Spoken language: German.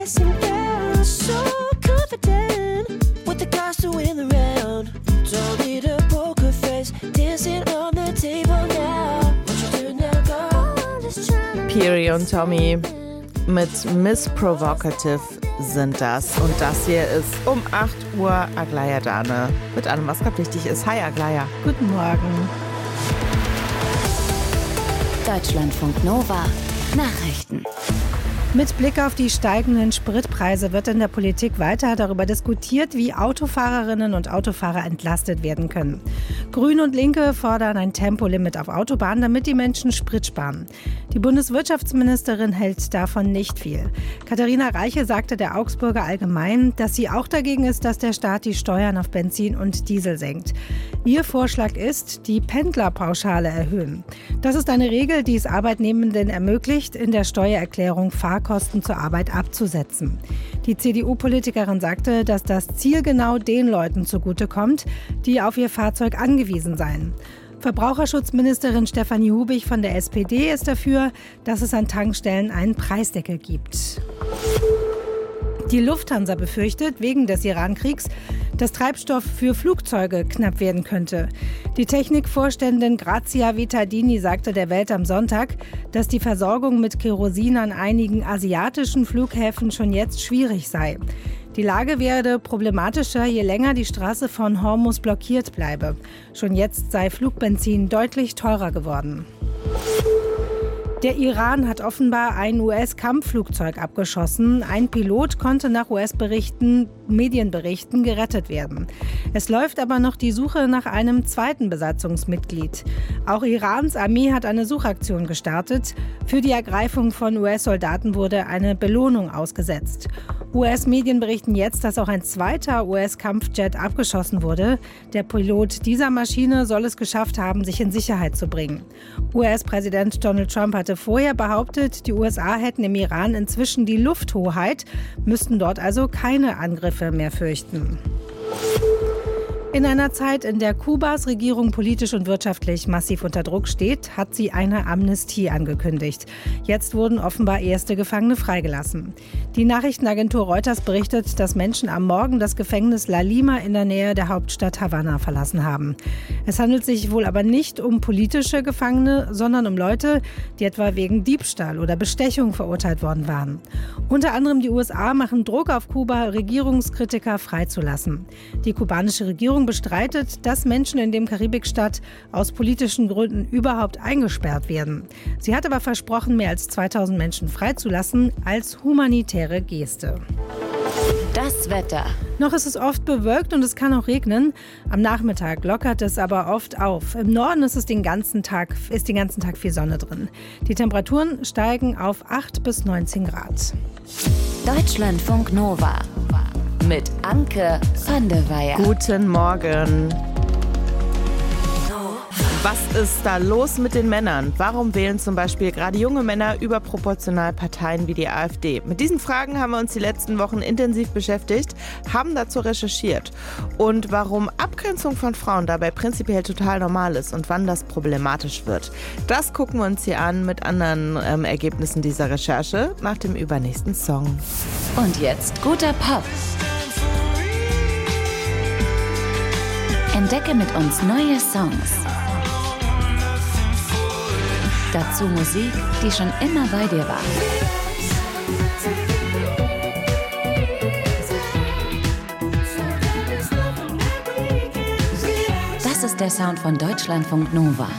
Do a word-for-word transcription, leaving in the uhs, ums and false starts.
Piri und Tommy mit Miss Provocative sind das. Und das hier ist um acht Uhr Aglaya Dane mit allem, was gerade wichtig ist. Hi Aglaya. Guten Morgen. Deutschlandfunk Nova Nachrichten. Mit Blick auf die steigenden Spritpreise wird in der Politik weiter darüber diskutiert, wie Autofahrerinnen und Autofahrer entlastet werden können. Grüne und Linke fordern ein Tempolimit auf Autobahnen, damit die Menschen Sprit sparen. Die Bundeswirtschaftsministerin hält davon nicht viel. Katharina Reiche sagte der Augsburger Allgemein, dass sie auch dagegen ist, dass der Staat die Steuern auf Benzin und Diesel senkt. Ihr Vorschlag ist, die Pendlerpauschale erhöhen. Das ist eine Regel, die es Arbeitnehmenden ermöglicht, in der Steuererklärung Fahrkosten zur Arbeit abzusetzen. Die C D U-Politikerin sagte, dass das Ziel genau den Leuten zugutekommt, die auf ihr Fahrzeug angewiesen seien. Verbraucherschutzministerin Stefanie Hubig von der S P D ist dafür, dass es an Tankstellen einen Preisdeckel gibt. Die Lufthansa befürchtet wegen des Iran-Kriegs, dass Treibstoff für Flugzeuge knapp werden könnte. Die Technikvorständin Grazia Vittadini sagte der Welt am Sonntag, dass die Versorgung mit Kerosin an einigen asiatischen Flughäfen schon jetzt schwierig sei. Die Lage werde problematischer, je länger die Straße von Hormuz blockiert bleibe. Schon jetzt sei Flugbenzin deutlich teurer geworden. Der Iran hat offenbar ein U S-Kampfflugzeug abgeschossen. Ein Pilot konnte nach U S-Berichten, Medienberichten gerettet werden. Es läuft aber noch die Suche nach einem zweiten Besatzungsmitglied. Auch Irans Armee hat eine Suchaktion gestartet. Für die Ergreifung von U S-Soldaten wurde eine Belohnung ausgesetzt. U S-Medien berichten jetzt, dass auch ein zweiter U S-Kampfjet abgeschossen wurde. Der Pilot dieser Maschine soll es geschafft haben, sich in Sicherheit zu bringen. U S-Präsident Donald Trump hatte vorher behauptet, die U S A hätten im Iran inzwischen die Lufthoheit, müssten dort also keine Angriffe mehr fürchten. In einer Zeit, in der Kubas Regierung politisch und wirtschaftlich massiv unter Druck steht, hat sie eine Amnestie angekündigt. Jetzt wurden offenbar erste Gefangene freigelassen. Die Nachrichtenagentur Reuters berichtet, dass Menschen am Morgen das Gefängnis La Lima in der Nähe der Hauptstadt Havanna verlassen haben. Es handelt sich wohl aber nicht um politische Gefangene, sondern um Leute, die etwa wegen Diebstahl oder Bestechung verurteilt worden waren. Unter anderem die U S A machen Druck auf Kuba, Regierungskritiker freizulassen. Die kubanische Regierung bestreitet, dass Menschen in dem Karibikstaat aus politischen Gründen überhaupt eingesperrt werden. Sie hat aber versprochen, mehr als zweitausend Menschen freizulassen als humanitäre Geste. Das Wetter. Noch ist es oft bewölkt und es kann auch regnen. Am Nachmittag lockert es aber oft auf. Im Norden ist es den ganzen Tag, ist den ganzen Tag viel Sonne drin. Die Temperaturen steigen auf acht bis neunzehn Grad. Deutschlandfunk Nova mit Anke van der Weyer. Guten Morgen. Was ist da los mit den Männern? Warum wählen zum Beispiel gerade junge Männer überproportional Parteien wie die AfD? Mit diesen Fragen haben wir uns die letzten Wochen intensiv beschäftigt, haben dazu recherchiert. Und warum Abgrenzung von Frauen dabei prinzipiell total normal ist und wann das problematisch wird. Das gucken wir uns hier an mit anderen ähm, Ergebnissen dieser Recherche nach dem übernächsten Song. Und jetzt guter Pop. Entdecke mit uns neue Songs. Dazu Musik, die schon immer bei dir war. Das ist der Sound von Deutschlandfunk Nova.